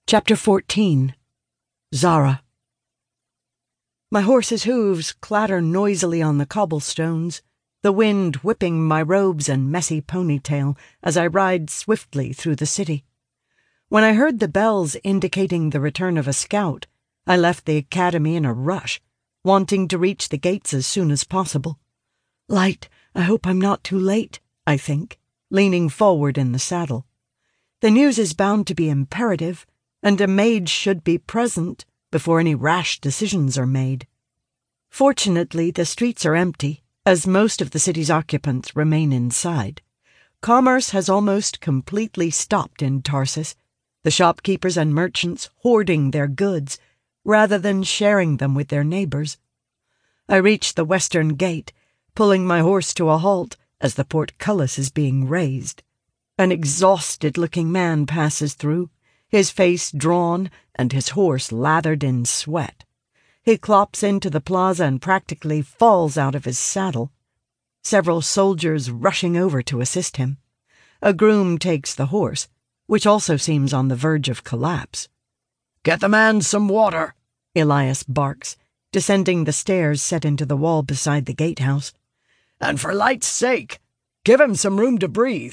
Chapter 14. Zara. My horse's hooves clatter noisily on the cobblestones, the wind whipping my robes and messy ponytail as I ride swiftly through the city. When I heard the bells indicating the return of a scout, I left the academy in a rush, wanting to reach the gates as soon as possible. Light, I hope I'm not too late, I think, leaning forward in the saddle. The news is bound to be imperative, and a maid should be present before any rash decisions are made. Fortunately, the streets are empty, as most of the city's occupants remain inside. Commerce has almost completely stopped in Tarsus, the shopkeepers and merchants hoarding their goods rather than sharing them with their neighbors. I reach the western gate, pulling my horse to a halt as the portcullis is being raised. An exhausted-looking man passes through, his face drawn and his horse lathered in sweat. He clops into the plaza and practically falls out of his saddle, several soldiers rushing over to assist him. A groom takes the horse, which also seems on the verge of collapse. "Get the man some water," Elias barks, descending the stairs set into the wall beside the gatehouse. "And for light's sake, give him some room to breathe."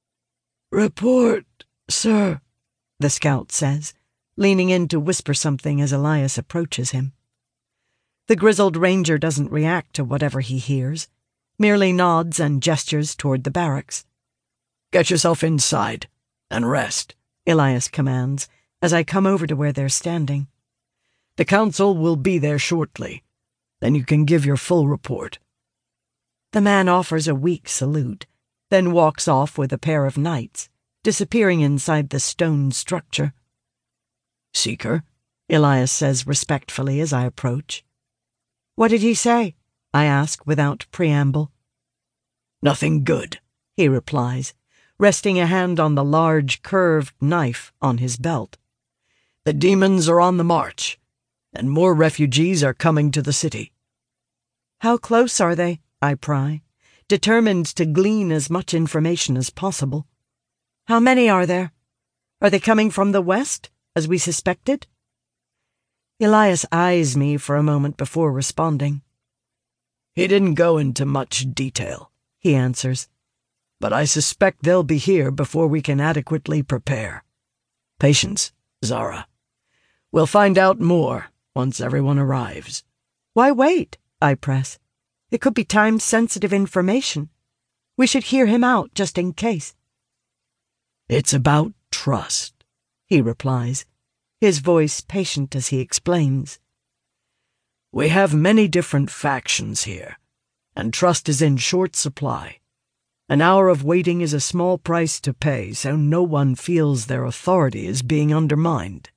"Report, sir," the scout says, leaning in to whisper something as Elias approaches him. The grizzled ranger doesn't react to whatever he hears, merely nods and gestures toward the barracks. "Get yourself inside and rest," Elias commands as I come over to where they're standing. "The council will be there shortly. Then you can give your full report." The man offers a weak salute, then walks off with a pair of knights, disappearing inside the stone structure. "Seeker," Elias says respectfully as I approach. "What did he say?" I ask without preamble. "Nothing good," he replies, resting a hand on the large curved knife on his belt. "The demons are on the march, and more refugees are coming to the city." "How close are they?" I pry, determined to glean as much information as possible. "How many are there? Are they coming from the west, as we suspected?" Elias eyes me for a moment before responding. "He didn't go into much detail," he answers, "but I suspect they'll be here before we can adequately prepare. Patience, Zara. We'll find out more once everyone arrives." "Why wait?" I press. "It could be time-sensitive information. We should hear him out just in case." "It's about trust," he replies, his voice patient as he explains. "We have many different factions here, and trust is in short supply. An hour of waiting is a small price to pay, so no one feels their authority is being undermined."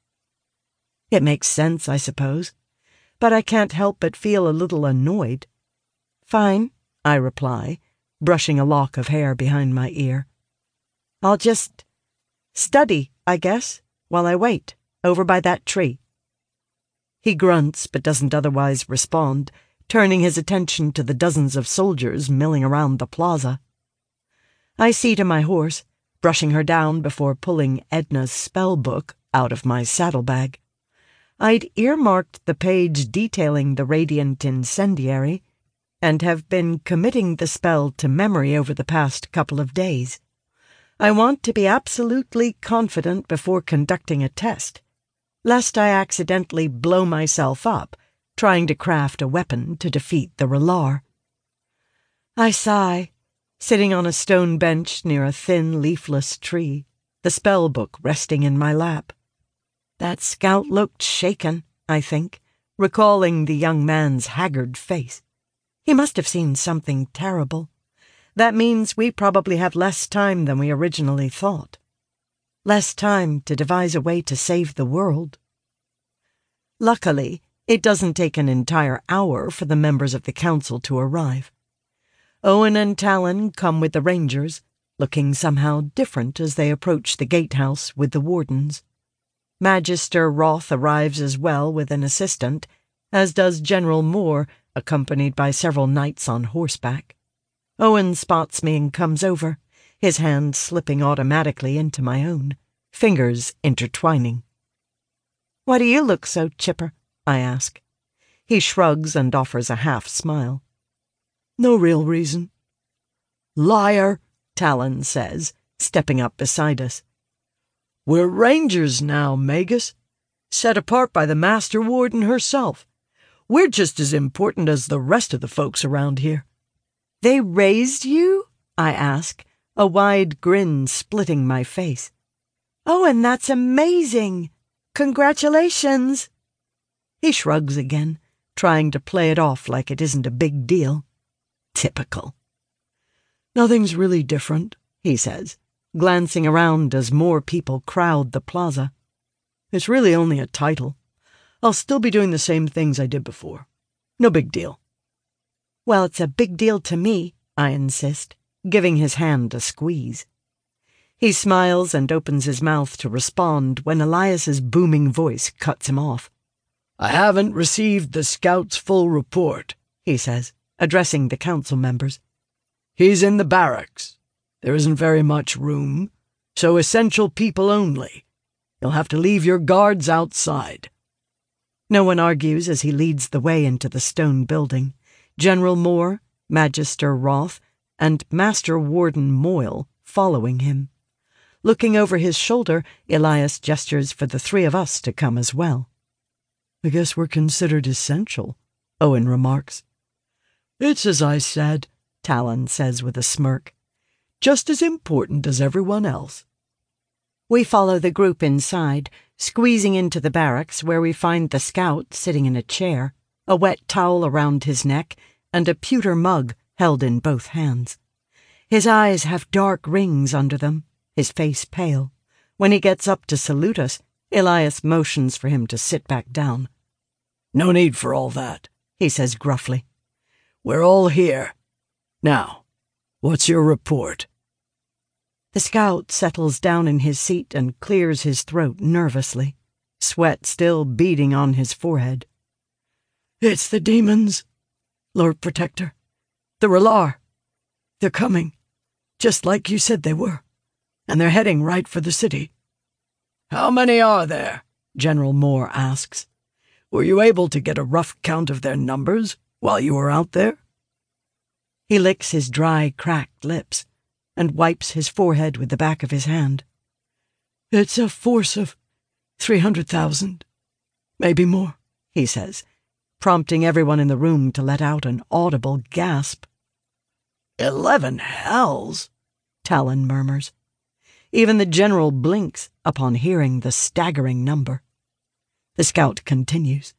It makes sense, I suppose, but I can't help but feel a little annoyed. "Fine," I reply, brushing a lock of hair behind my ear. "I'll just study, I guess, while I wait, over by that tree." He grunts but doesn't otherwise respond, turning his attention to the dozens of soldiers milling around the plaza. I see to my horse, brushing her down before pulling Edna's spell book out of my saddlebag. I'd earmarked the page detailing the radiant incendiary, and have been committing the spell to memory over the past couple of days. I want to be absolutely confident before conducting a test, lest I accidentally blow myself up trying to craft a weapon to defeat the Relar. I sigh, sitting on a stone bench near a thin, leafless tree, the spell book resting in my lap. That scout looked shaken, I think, recalling the young man's haggard face. He must have seen something terrible. That means we probably have less time than we originally thought. Less time to devise a way to save the world. Luckily, it doesn't take an entire hour for the members of the council to arrive. Owen and Talon come with the rangers, looking somehow different as they approach the gatehouse with the wardens. Magister Roth arrives as well with an assistant, as does General Moore, accompanied by several knights on horseback. Owen spots me and comes over, his hand slipping automatically into my own, fingers intertwining. Why do you look so chipper? I ask. He shrugs and offers a half-smile. No real reason. Liar, Talon says, stepping up beside us. We're rangers now, Magus, set apart by the Master Warden herself. We're just as important as the rest of the folks around here. They raised you? I ask, a wide grin splitting my face. Oh, and that's amazing! Congratulations! He shrugs again, trying to play it off like it isn't a big deal. Typical. Nothing's really different, he says, glancing around as more people crowd the plaza. It's really only a title. I'll still be doing the same things I did before. No big deal. Well, it's a big deal to me, I insist, giving his hand a squeeze. He smiles and opens his mouth to respond when Elias's booming voice cuts him off. I haven't received the scout's full report, he says, addressing the council members. He's in the barracks. There isn't very much room, so essential people only. You'll have to leave your guards outside. No one argues as he leads the way into the stone building. General Moore, Magister Roth, and Master Warden Moyle following him. Looking over his shoulder, Elias gestures for the three of us to come as well. I guess we're considered essential, Owen remarks. It's as I said, Talon says with a smirk. Just as important as everyone else. We follow the group inside, squeezing into the barracks where we find the scout sitting in a chair, a wet towel around his neck, and a pewter mug held in both hands. His eyes have dark rings under them, his face pale. When he gets up to salute us, Elias motions for him to sit back down. No need for all that, he says gruffly. We're all here. Now, what's your report? The scout settles down in his seat and clears his throat nervously, sweat still beading on his forehead. It's the demons, Lord Protector. The Relar. They're coming, just like you said they were, and they're heading right for the city. How many are there? General Moore asks. Were you able to get a rough count of their numbers while you were out there? He licks his dry, cracked lips and wipes his forehead with the back of his hand. It's a force of 300,000, maybe more, he says, prompting everyone in the room to let out an audible gasp. 11 hells, Talon murmurs. Even the general blinks upon hearing the staggering number. The scout continues.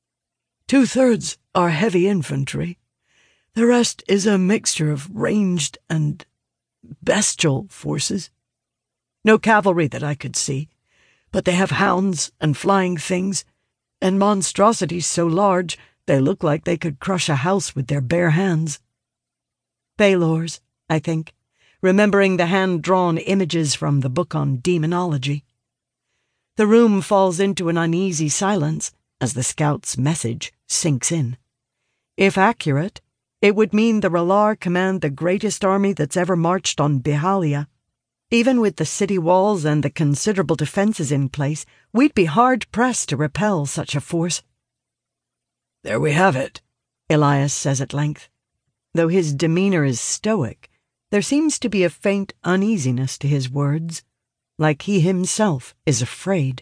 2/3 are heavy infantry. The rest is a mixture of ranged and bestial forces. No cavalry that I could see, but they have hounds and flying things, and monstrosities so large they look like they could crush a house with their bare hands. Baylors, I think, remembering the hand-drawn images from the book on demonology. The room falls into an uneasy silence as the scout's message sinks in. If accurate, it would mean the Relar command the greatest army that's ever marched on Bihalia. Even with the city walls and the considerable defenses in place, we'd be hard-pressed to repel such a force. There we have it, Elias says at length. Though his demeanor is stoic, there seems to be a faint uneasiness to his words, like he himself is afraid.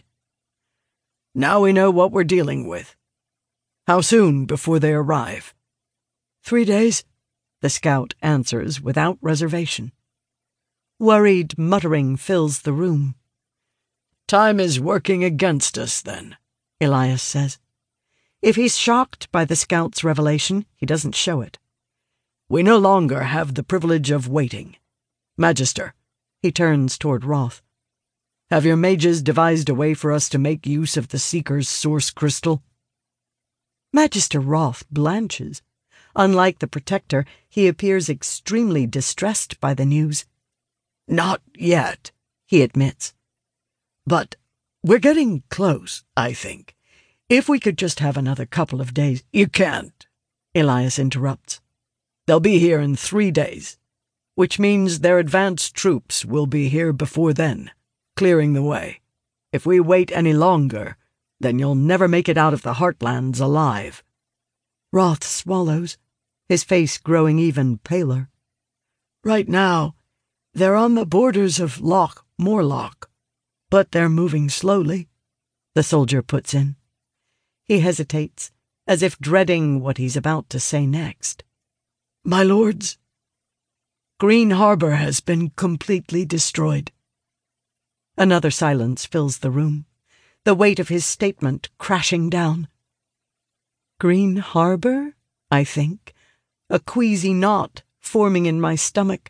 Now we know what we're dealing with. How soon before they arrive? 3 days, the scout answers without reservation. Worried muttering fills the room. Time is working against us, then, Elias says. If he's shocked by the scout's revelation, he doesn't show it. We no longer have the privilege of waiting. Magister, he turns toward Roth. Have your mages devised a way for us to make use of the Seeker's source crystal? Magister Roth blanches. Unlike the Protector, he appears extremely distressed by the news. Not yet, he admits. But we're getting close, I think. If we could just have another couple of days— You can't, Elias interrupts. They'll be here in 3 days, which means their advanced troops will be here before then, clearing the way. If we wait any longer, then you'll never make it out of the Heartlands alive." Roth swallows, his face growing even paler. "Right now, they're on the borders of Loch Morlock, but they're moving slowly," the soldier puts in. He hesitates, as if dreading what he's about to say next. "My lords, Green Harbor has been completely destroyed." Another silence fills the room, the weight of his statement crashing down. Green Harbor, I think, a queasy knot forming in my stomach.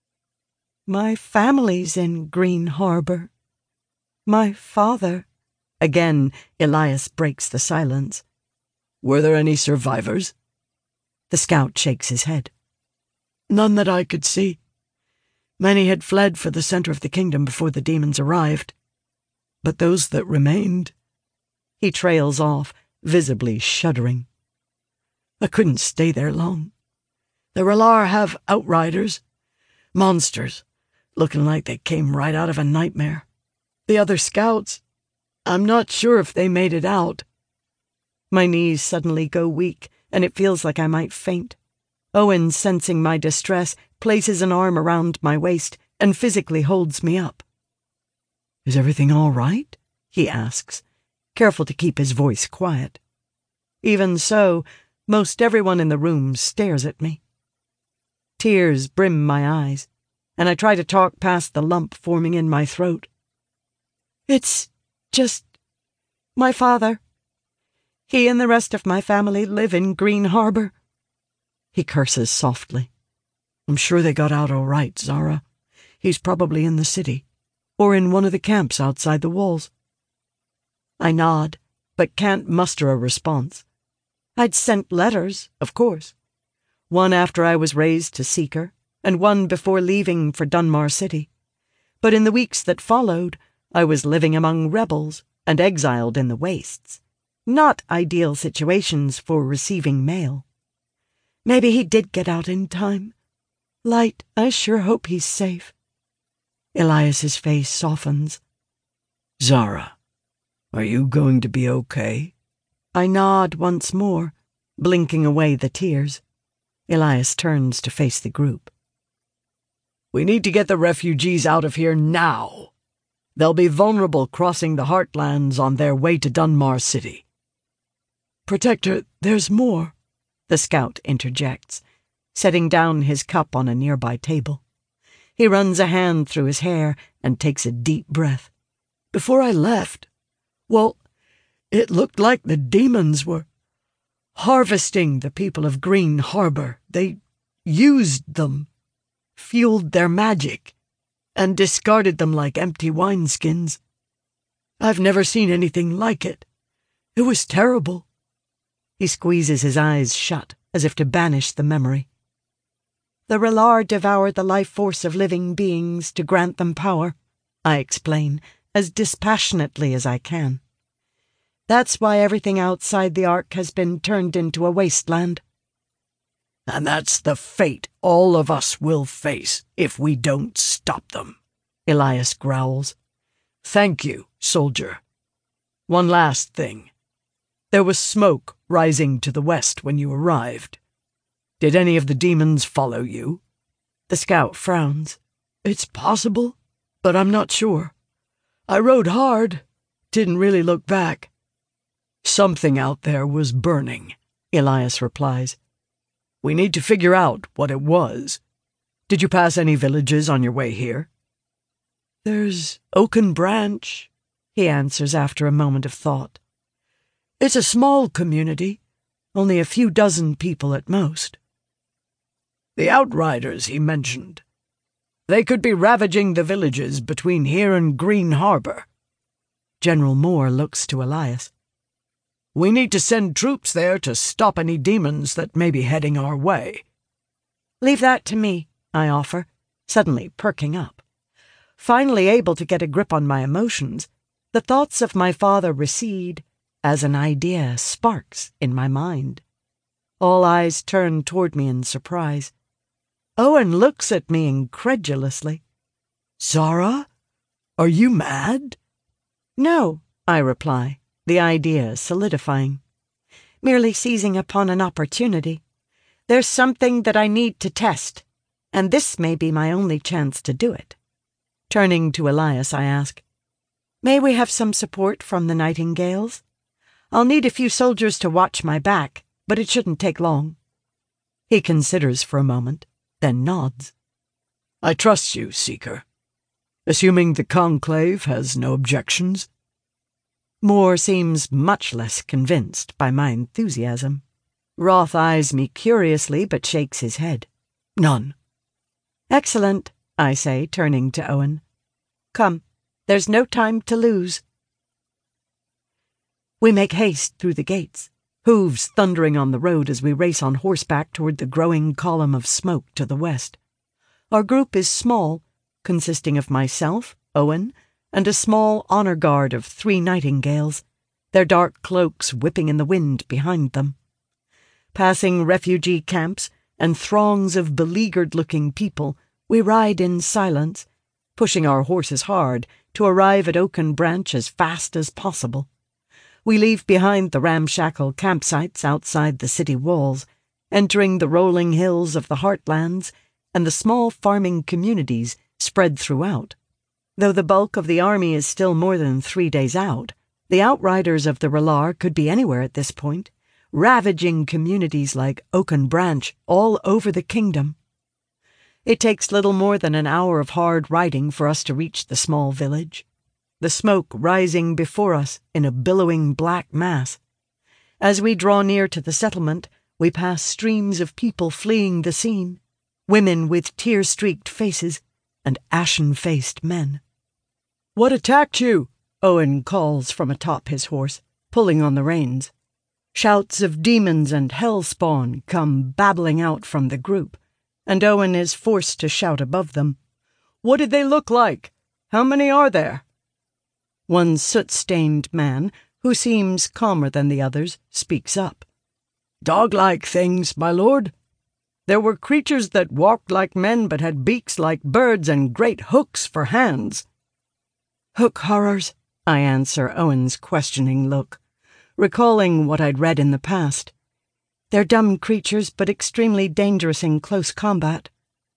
My family's in Green Harbor. My father. Again, Elias breaks the silence. "Were there any survivors?" The scout shakes his head. "None that I could see. Many had fled for the center of the kingdom before the demons arrived. But those that remained—" He trails off, visibly shuddering. "I couldn't stay there long. The Relar have outriders. Monsters, looking like they came right out of a nightmare. The other scouts, I'm not sure if they made it out." My knees suddenly go weak, and it feels like I might faint. Owen, sensing my distress, places an arm around my waist and physically holds me up. "Is everything all right?" he asks, careful to keep his voice quiet. Even so, most everyone in the room stares at me. Tears brim my eyes, and I try to talk past the lump forming in my throat. "It's just my father. He and the rest of my family live in Green Harbor." He curses softly. "I'm sure they got out all right, Zara. He's probably in the city, or in one of the camps outside the walls." I nod, but can't muster a response. I'd sent letters, of course. One after I was raised to Seeker, and one before leaving for Dunmar City. But in the weeks that followed, I was living among rebels and exiled in the wastes. Not ideal situations for receiving mail. Maybe he did get out in time. Light, I sure hope he's safe. Elias's face softens. "Zara, are you going to be okay?" I nod once more, blinking away the tears. Elias turns to face the group. "We need to get the refugees out of here now. They'll be vulnerable crossing the Heartlands on their way to Dunmar City." "Protector, there's more," the scout interjects, setting down his cup on a nearby table. He runs a hand through his hair and takes a deep breath. "Before I left, well, it looked like the demons were harvesting the people of Green Harbor. They used them, fueled their magic, and discarded them like empty wineskins. I've never seen anything like it. It was terrible." He squeezes his eyes shut, as if to banish the memory. "The Relar devoured the life force of living beings to grant them power," I explain, as dispassionately as I can. "That's why everything outside the Ark has been turned into a wasteland." "And that's the fate all of us will face if we don't stop them," Elias growls. "Thank you, soldier. One last thing. There was smoke rising to the west when you arrived. Did any of the demons follow you?" The scout frowns. "It's possible, but I'm not sure. I rode hard, didn't really look back." "Something out there was burning," Elias replies. "We need to figure out what it was. Did you pass any villages on your way here?" "There's Oaken Branch," he answers after a moment of thought. "It's a small community, only a few dozen people at most." "The outriders he mentioned. They could be ravaging the villages between here and Green Harbor." General Moore looks to Elias. "We need to send troops there to stop any demons that may be heading our way." "Leave that to me," I offer, suddenly perking up. Finally able to get a grip on my emotions, the thoughts of my father recede as an idea sparks in my mind. All eyes turn toward me in surprise. Owen looks at me incredulously. "Zara, are you mad?" "No," I reply, the idea solidifying. Merely seizing upon an opportunity. There's something that I need to test, and this may be my only chance to do it. Turning to Elias, I ask, "May we have some support from the Nightingales? I'll need a few soldiers to watch my back, but it shouldn't take long." He considers for a moment, then nods. "I trust you, Seeker. Assuming the Conclave has no objections." Moore seems much less convinced by my enthusiasm. Roth eyes me curiously but shakes his head. "None." "Excellent," I say, turning to Owen. "Come, there's no time to lose." We make haste through the gates, hooves thundering on the road as we race on horseback toward the growing column of smoke to the west. Our group is small, consisting of myself, Owen, and a small honor guard of 3 Nightingales, their dark cloaks whipping in the wind behind them. Passing refugee camps and throngs of beleaguered-looking people, we ride in silence, pushing our horses hard to arrive at Oaken Branch as fast as possible. We leave behind the ramshackle campsites outside the city walls, entering the rolling hills of the heartlands and the small farming communities spread throughout. Though the bulk of the army is still more than 3 days out, the outriders of the Relar could be anywhere at this point, ravaging communities like Oaken Branch all over the kingdom. It takes little more than an hour of hard riding for us to reach the small village, the smoke rising before us in a billowing black mass. As we draw near to the settlement, we pass streams of people fleeing the scene, women with tear-streaked faces, and ashen-faced men. "What attacked you?" Owen calls from atop his horse, pulling on the reins. Shouts of demons and hellspawn come babbling out from the group, and Owen is forced to shout above them. "What did they look like? How many are there?" One soot-stained man, who seems calmer than the others, speaks up. "Dog-like things, my lord. There were creatures that walked like men but had beaks like birds and great hooks for hands." "Hook horrors," I answer Owen's questioning look, recalling what I'd read in the past. "They're dumb creatures but extremely dangerous in close combat."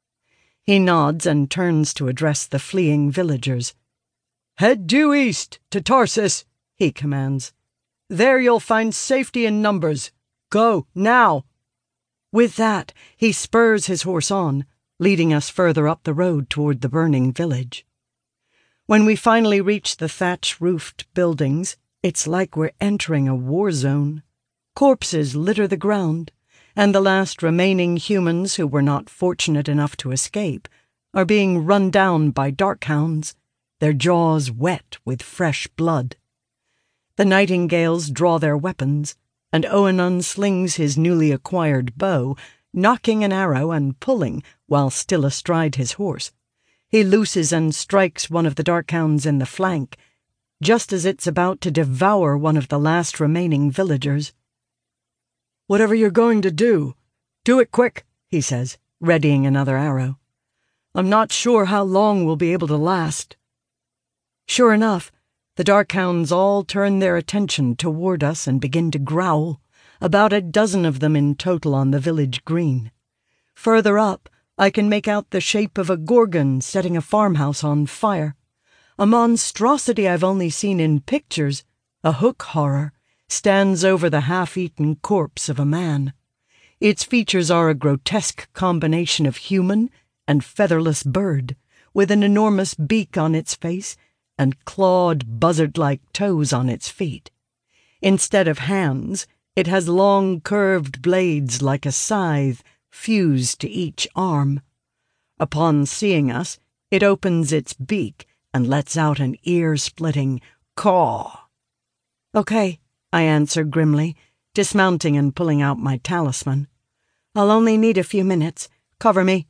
He nods and turns to address the fleeing villagers. "Head due east to Tarsus," he commands. "There you'll find safety in numbers. Go, now." With that, he spurs his horse on, leading us further up the road toward the burning village. When we finally reach the thatch-roofed buildings, it's like we're entering a war zone. Corpses litter the ground, and the last remaining humans who were not fortunate enough to escape are being run down by darkhounds, their jaws wet with fresh blood. The Nightingales draw their weapons, and Owen unslings his newly acquired bow, nocking an arrow and pulling while still astride his horse. He looses and strikes one of the darkhounds in the flank, just as it's about to devour one of the last remaining villagers. "Whatever you're going to do it quick," he says, readying another arrow. "I'm not sure how long we'll be able to last." Sure enough, the darkhounds all turn their attention toward us and begin to growl, about a dozen of them in total on the village green. Further up, I can make out the shape of a gorgon setting a farmhouse on fire. A monstrosity I've only seen in pictures, a hook horror, stands over the half-eaten corpse of a man. Its features are a grotesque combination of human and featherless bird, with an enormous beak on its face and clawed buzzard-like toes on its feet. Instead of hands, it has long curved blades like a scythe fused to each arm. Upon seeing us, it opens its beak and lets out an ear-splitting caw. "Okay," I answer grimly, dismounting and pulling out my talisman. "I'll only need a few minutes. Cover me."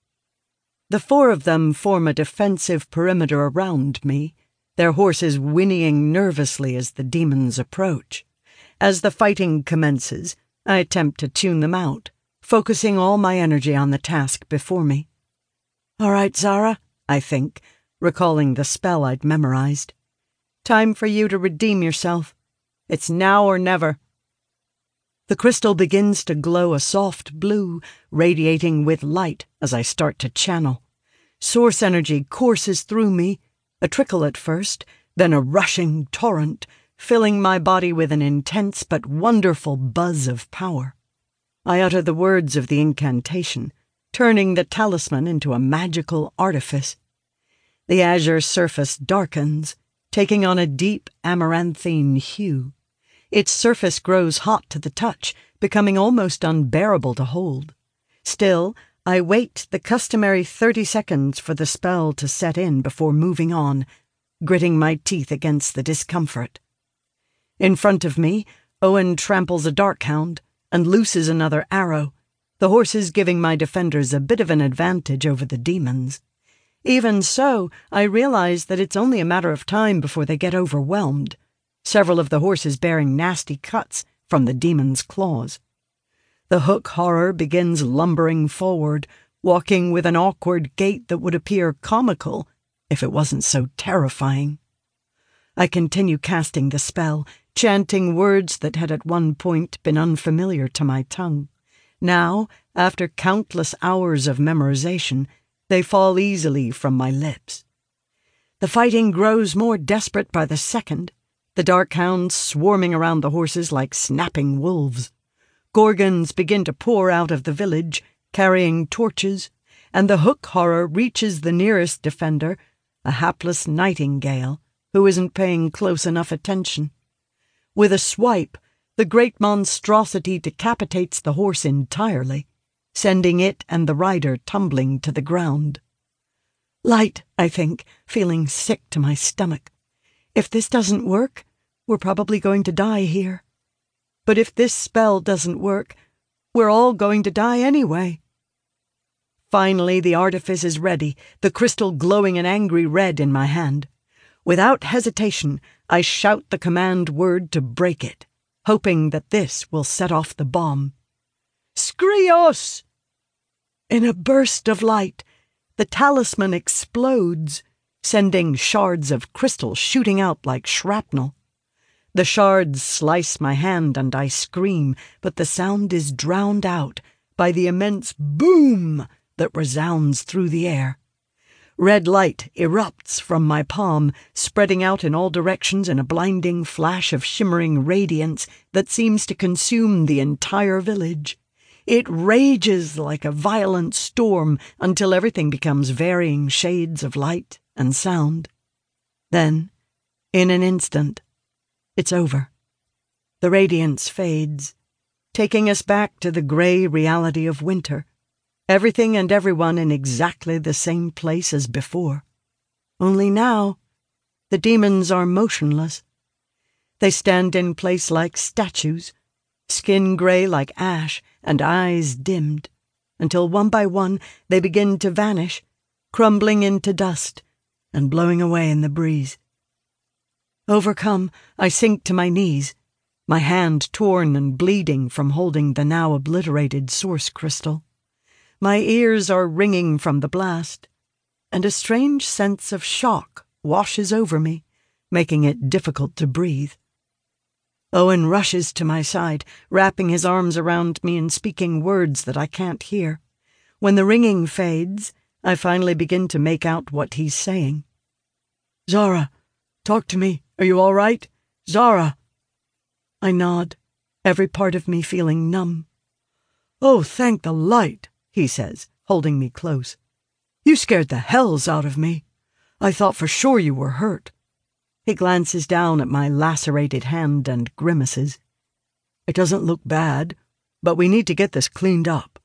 The 4 of them form a defensive perimeter around me, their horses whinnying nervously as the demons approach. As the fighting commences, I attempt to tune them out, focusing all my energy on the task before me. "All right, Zara," I think, recalling the spell I'd memorized. "Time for you to redeem yourself. It's now or never. The crystal begins to glow a soft blue, radiating with light as I start to channel. Source energy courses through me, a trickle at first, then a rushing torrent, filling my body with an intense but wonderful buzz of power. I utter the words of the incantation, turning the talisman into a magical artifice. The azure surface darkens, taking on a deep amaranthine hue. Its surface grows hot to the touch, becoming almost unbearable to hold. Still, I wait the customary 30 seconds for the spell to set in before moving on, gritting my teeth against the discomfort. In front of me, Owen tramples a darkhound and looses another arrow, the horses giving my defenders a bit of an advantage over the demons. Even so, I realize that it's only a matter of time before they get overwhelmed, several of the horses bearing nasty cuts from the demon's claws. The hook horror begins lumbering forward, walking with an awkward gait that would appear comical if it wasn't so terrifying. I continue casting the spell, chanting words that had at one point been unfamiliar to my tongue. Now, after countless hours of memorization, they fall easily from my lips. The fighting grows more desperate by the second, the dark hounds swarming around the horses like snapping wolves. Gorgons begin to pour out of the village, carrying torches, and the hook horror reaches the nearest defender, a hapless nightingale who isn't paying close enough attention. With a swipe, the great monstrosity decapitates the horse entirely, sending it and the rider tumbling to the ground. Light, I think, feeling sick to my stomach. If this doesn't work, we're probably going to die here. But if this spell doesn't work, we're all going to die anyway. Finally, the artifice is ready, the crystal glowing an angry red in my hand. Without hesitation, I shout the command word to break it, hoping that this will set off the bomb. Skrios! In a burst of light, the talisman explodes, sending shards of crystal shooting out like shrapnel. The shards slice my hand and I scream, but the sound is drowned out by the immense boom that resounds through the air. Red light erupts from my palm, spreading out in all directions in a blinding flash of shimmering radiance that seems to consume the entire village. It rages like a violent storm until everything becomes varying shades of light and sound. Then, in an instant, it's over. The radiance fades, taking us back to the gray reality of winter. Everything and everyone in exactly the same place as before. Only now, the demons are motionless. They stand in place like statues, skin gray like ash and eyes dimmed, until one by one they begin to vanish, crumbling into dust and blowing away in the breeze. Overcome, I sink to my knees, my hand torn and bleeding from holding the now obliterated source crystal. My ears are ringing from the blast, and a strange sense of shock washes over me, making it difficult to breathe. Owen rushes to my side, wrapping his arms around me and speaking words that I can't hear. When the ringing fades, I finally begin to make out what he's saying. "Zara, talk to me. Are you all right? Zara!" I nod, every part of me feeling numb. "Oh, thank the light," he says, holding me close. "You scared the hells out of me. I thought for sure you were hurt." He glances down at my lacerated hand and grimaces. "It doesn't look bad, but we need to get this cleaned up."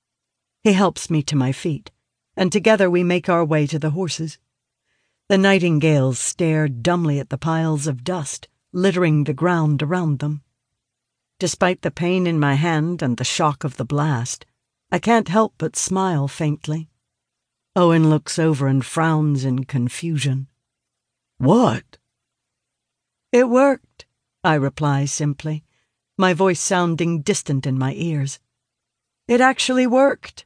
He helps me to my feet, and together we make our way to the horses. The nightingales stare dumbly at the piles of dust littering the ground around them. Despite the pain in my hand and the shock of the blast, I can't help but smile faintly. Owen looks over and frowns in confusion. "What?" "It worked," I reply simply, my voice sounding distant in my ears. "It actually worked.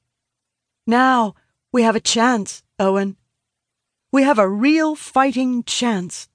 Now we have a chance, Owen. We have a real fighting chance."